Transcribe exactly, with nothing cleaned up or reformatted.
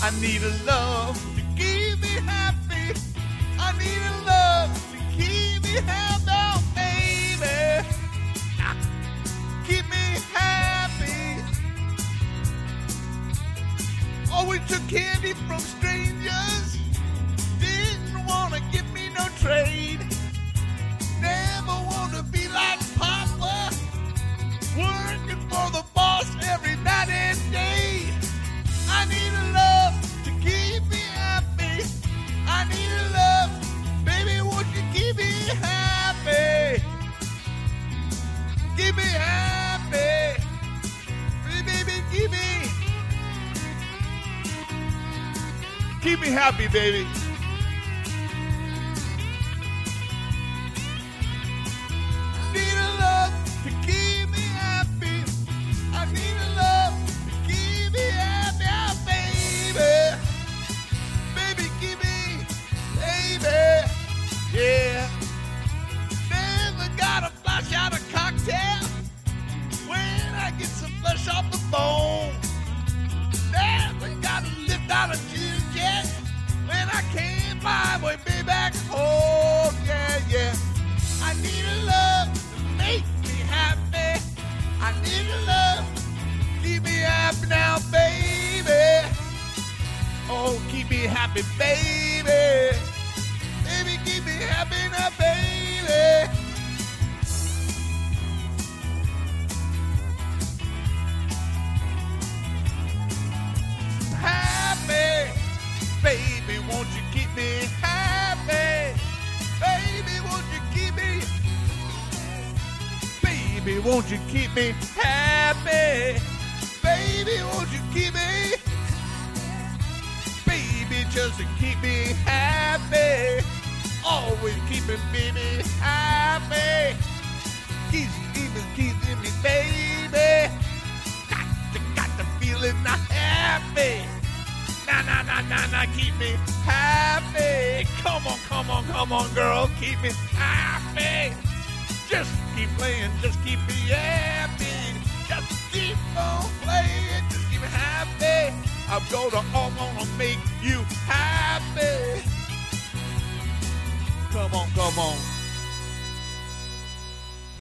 I need a love to keep me happy. I need a love to keep me happy, oh, baby. Ah, keep me happy. Always took candy from strangers. Didn't wanna give me no trade. Never wanna be like Papa, working for the boss every night and day. I need a love to keep me happy. I need a love, baby, won't you keep me happy? Keep me happy. Baby, keep me. Keep me happy, baby. I need a love to keep me happy. I need a love to keep me happy, oh, baby. Baby, keep me, baby. Yeah. Never got a flush out of cocktail when I get some flesh off the bone. Never got a lift out of chill jet when I can't find my way back home. Yeah, yeah. I need a love to make me happy. I need a love to keep me happy now, baby. Oh, keep me happy, baby. Baby, keep me happy now, baby. Happy, baby, won't you keep me happy? Baby, won't you keep me? Baby, won't you keep me happy? Baby, won't you keep me? Baby, just to keep me happy. Always keeping baby happy. Keep, keep, keeping me, baby. Got to, got the feeling not happy. Nah, nah, nah, nah, nah, keep me happy. Come on, come on, come on, girl, keep me happy. Just keep playing, just keep me happy. Just keep on playing, just keep me happy. I'm gonna, I'm gonna make you happy. Come on, come on.